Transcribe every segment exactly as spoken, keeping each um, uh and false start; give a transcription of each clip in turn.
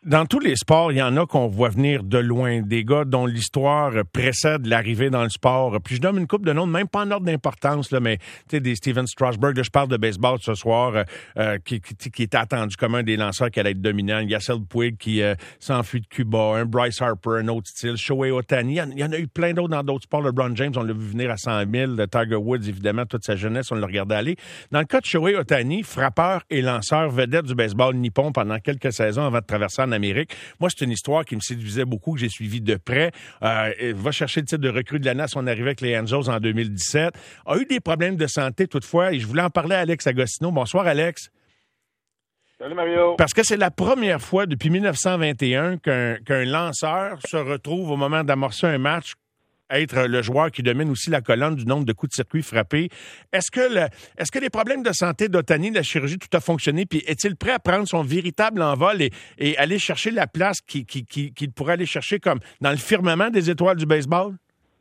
Dans tous les sports, il y en a qu'on voit venir de loin, des gars dont l'histoire précède l'arrivée dans le sport. Puis je donne une couple de noms, même pas en ordre d'importance, là, mais tu sais, des Steven Strasburg, là, je parle de baseball ce soir, euh, qui, qui, qui était attendu comme un des lanceurs qui allait être dominant. Il y a Yassel Puig qui euh, s'enfuit de Cuba, un Bryce Harper, un autre style, Shohei Ohtani. Il y en a eu plein d'autres dans d'autres sports. LeBron James, on l'a vu venir à cent mille. Tiger Woods, évidemment, toute sa jeunesse, on l'a regardé aller. Dans le cas de Shohei Ohtani, frappeur et lanceur vedette du baseball nippon pendant quelques saisons avant de traverser en Amérique. Moi, c'est une histoire qui me séduisait beaucoup, que j'ai suivie de près. Euh, va chercher le titre de recrue de l'année à son arrivée avec les Angels en deux mille dix-sept. A eu des problèmes de santé toutefois et je voulais en parler à Alex Agostino. Bonsoir, Alex. Salut, Mario. Parce que c'est la première fois depuis dix-neuf cent vingt et un qu'un, qu'un lanceur se retrouve au moment d'amorcer un match être le joueur qui domine aussi la colonne du nombre de coups de circuit frappés. Est-ce que le, est-ce que les problèmes de santé d'Ohtani, la chirurgie, tout a fonctionné? Puis est-il prêt à prendre son véritable envol et, et aller chercher la place qu'il, qu'il, qu'il, qu'il pourrait aller chercher comme dans le firmament des étoiles du baseball?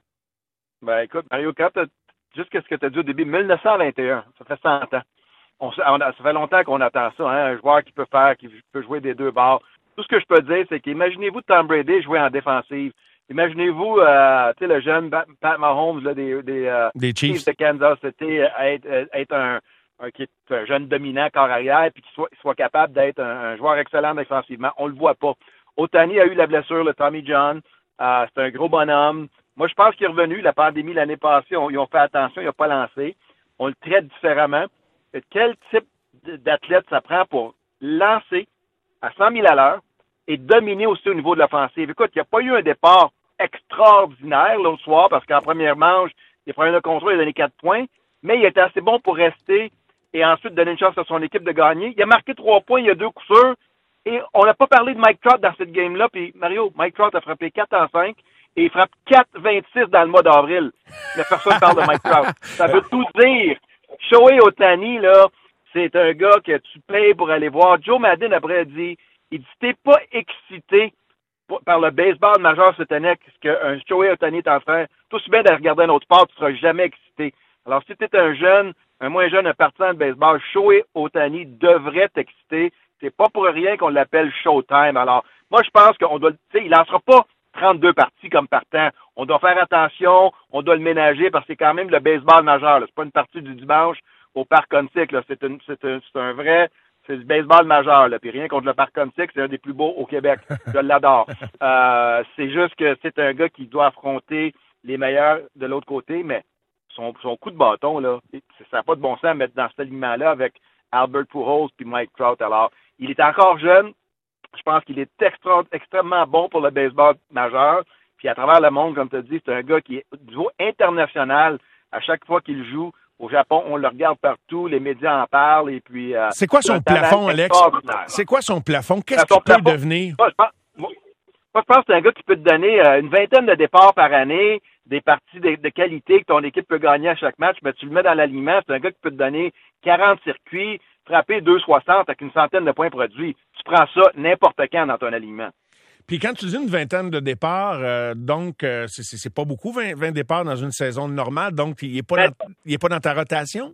Ben écoute, Mario, quand t'as, juste ce que tu as dit au début, dix-neuf cent vingt et un, ça fait cent ans. On, on, ça fait longtemps qu'on attend ça, hein, un joueur qui peut faire, qui peut jouer des deux bords. Tout ce que je peux dire, c'est qu'imaginez-vous Tom Brady jouer en défensive. Imaginez-vous, euh, tu sais, le jeune Pat Mahomes là, des, des, euh, des Chiefs de Kansas City, être, être un, un, qui est un jeune dominant corps arrière, puis qu'il soit, soit capable d'être un, un joueur excellent défensivement. On le voit pas. Ohtani a eu la blessure, le Tommy John. Euh, c'est un gros bonhomme. Moi, je pense qu'il est revenu. La pandémie l'année passée, on, ils ont fait attention, ils n'ont pas lancé. On le traite différemment. Et quel type d'athlète ça prend pour lancer à cent mille à l'heure et dominer aussi au niveau de l'offensive? Écoute, il n'y a pas eu un départ extraordinaire l'autre soir parce qu'en première manche, il a pris un contrôle, il a donné quatre points, mais il était assez bon pour rester et ensuite donner une chance à son équipe de gagner. Il a marqué trois points, il y a deux coups sûrs et on n'a pas parlé de Mike Trout dans cette game-là. Puis Mario, Mike Trout a frappé quatre en cinq et il frappe quatre vingt-six dans le mois d'avril. La personne parle de Mike Trout. Ça veut tout dire. Shohei Ohtani, là, c'est un gars que tu payes pour aller voir. Joe Maddon après a dit, il dit, t'es pas excité par le baseball majeur cette année, ce qu'un Shohei Ohtani est en train, tout aussi bien de regarder un autre sport, tu seras jamais excité. Alors, si tu es un jeune, un moins jeune, un partisan de baseball, Shohei Ohtani devrait t'exciter. C'est pas pour rien qu'on l'appelle Showtime. Alors, moi, je pense qu'on doit, tu sais, il lancera pas trente-deux parties comme partant. On doit faire attention, on doit le ménager parce que c'est quand même le baseball majeur, là. C'est pas une partie du dimanche au Parc Ontic, là. C'est, une, c'est, un, c'est un vrai... C'est du baseball majeur, là. Puis rien contre le Parc Ontic, c'est un des plus beaux au Québec. Je l'adore. Euh, c'est juste que c'est un gars qui doit affronter les meilleurs de l'autre côté, mais son, son coup de bâton, là, ça n'a pas de bon sens à mettre dans cet alignement-là avec Albert Pujols puis Mike Trout. Alors, il est encore jeune. Je pense qu'il est extra, extrêmement bon pour le baseball majeur. Puis à travers le monde, comme tu as dit, c'est un gars qui est du niveau international. À chaque fois qu'il joue, au Japon, on le regarde partout, les médias en parlent, et puis... Euh, c'est quoi son plafond, Alex? C'est quoi son plafond? Qu'est-ce qu'il peut plafond, devenir? Moi, je pense, moi, moi, je pense que c'est un gars qui peut te donner euh, une vingtaine de départs par année, des parties de, de qualité que ton équipe peut gagner à chaque match, mais tu le mets dans l'alignement, c'est un gars qui peut te donner quarante circuits, frapper deux soixante avec une centaine de points produits. Tu prends ça n'importe quand dans ton alignement. Puis quand tu dis une vingtaine de départs, euh, donc euh, c'est, c'est, c'est pas beaucoup, vingt, vingt départs dans une saison normale, donc il n'est pas, ben, pas dans ta rotation?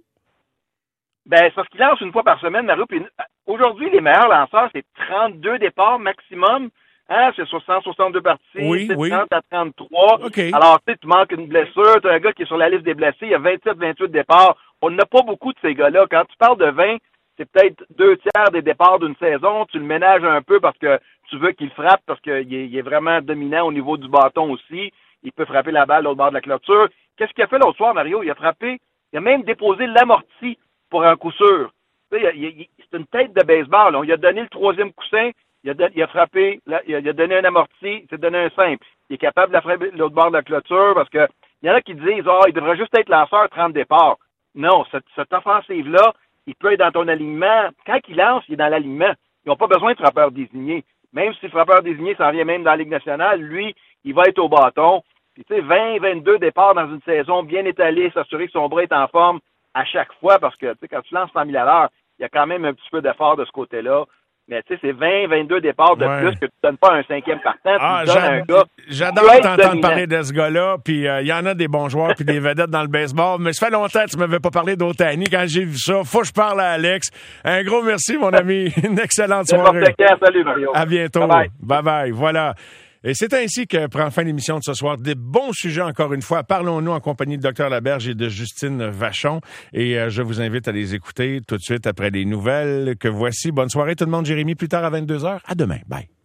Ben, c'est parce qu'il lance une fois par semaine, Mario. Puis aujourd'hui, les meilleurs lanceurs, c'est trente-deux départs maximum. Hein, c'est sur cent soixante-deux parties, oui, c'est oui. trente à trente-trois. Okay. Alors, tu sais, tu manques une blessure, tu as un gars qui est sur la liste des blessés, il y a vingt-sept vingt-huit départs. On n'a pas beaucoup de ces gars-là. Quand tu parles de vingt, c'est peut-être deux tiers des départs d'une saison. Tu le ménages un peu parce que tu veux qu'il frappe parce qu'il est, il est vraiment dominant au niveau du bâton aussi. Il peut frapper la balle de l'autre bord de la clôture. Qu'est-ce qu'il a fait l'autre soir, Mario? Il a frappé, il a même déposé l'amorti pour un coup sûr. Tu sais, il, il, c'est une tête de baseball. On lui a donné le troisième coussin, il a, don, il a frappé, il a, il a donné un amorti, il s'est donné un simple. Il est capable de la frapper de l'autre bord de la clôture parce que il y en a qui disent « Ah, oh, il devrait juste être lanceur trente départs ». Non, cette, cette offensive-là, il peut être dans ton alignement. Quand il lance, il est dans l'alignement. Ils n'ont pas besoin de frappeur désigné. Même si le frappeur désigné s'en vient même dans la Ligue nationale, lui, il va être au bâton. Puis tu sais, vingt, vingt-deux départs dans une saison bien étalée, s'assurer que son bras est en forme à chaque fois, parce que tu sais, quand tu lances cent mille à l'heure, il y a quand même un petit peu d'effort de ce côté-là. Mais tu sais, c'est vingt, vingt-deux départs de ouais. plus que tu donnes pas un cinquième partant. Ah, tu donnes un gars. J'adore t'entendre parler de ce gars-là. Puis il euh, y en a des bons joueurs puis des vedettes dans le baseball. Mais ça fait longtemps que tu m'avais pas parlé d'Ohtani. Quand j'ai vu ça, faut que je parle à Alex. Un gros merci, mon ami. Une excellente soirée. Salut, Mario. À bientôt. Bye-bye. Bye-bye. Voilà. Et c'est ainsi que prend fin l'émission de ce soir. Des bons sujets, encore une fois. Parlons-nous en compagnie de Docteur Laberge et de Justine Vachon. Et euh, je vous invite à les écouter tout de suite après les nouvelles que voici. Bonne soirée tout le monde. Jérémy, plus tard à vingt-deux heures. À demain. Bye.